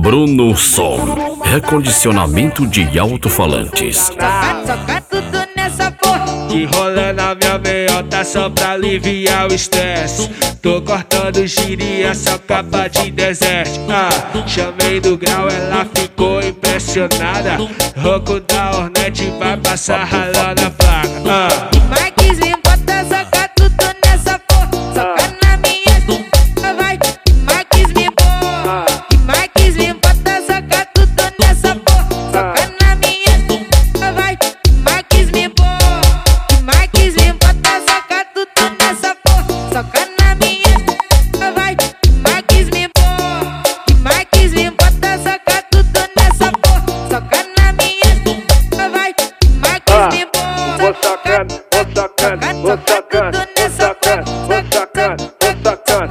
Bruno Som, recondicionamento de alto-falantes. Soca tudo nessa porra. Que rola na minha meiota só pra aliviar o estresse. Tô cortando giria, só capa de deserto. Chamei do grau, ela ficou impressionada. Rouco da Hornet vai passar ralando a placa. Marquezinho bota, soca tudo nessa porra. Soca na minha vai. Marquezinho porra. Marquezinho bota, soca tudo nessa porra. Soca na minha vai. Marquezinho porra. Marquezinho bota, soca tudo nessa porra. Soca na minha vai. Marquezinho porra. Marquezinho bota, soca tudo nessa porra. Soca na minha vai. Marquezinho porra. Vou sacando, vou sacando, vou sacando, vou sacando, vou sacando, vou sacando.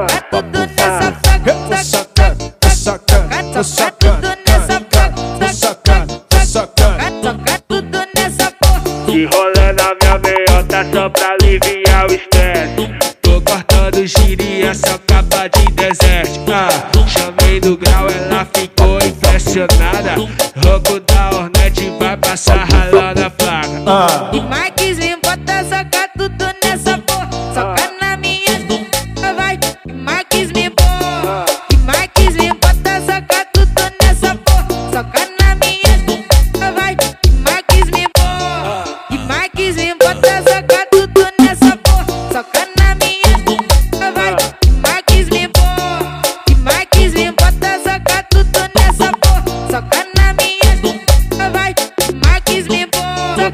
Que rola na minha meiota só pra aliviar o estresse. Tô cortando giria, só capa de deserto. Chamei do grau, ela ficou impressionada. Rouco da Hornet vai passar ralando a placa. Marquezinho bota, soca tudo nessa porra. Soca na minha vai. Marquezinho porra. Marquezinho bota, soca tudo nessa porra. Soca na minha vai. Marquezinho porra. Marquezinho bota, soca tudo nessa porra. Soca na minha vai. Marquezinho porra. Marquezinho bota, soca tudo nessa porra. Soca na minha vai. Marquezinho porra.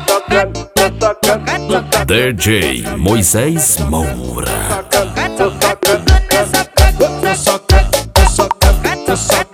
DJ Moisés Moura. Soca tudo nessa porra. Soca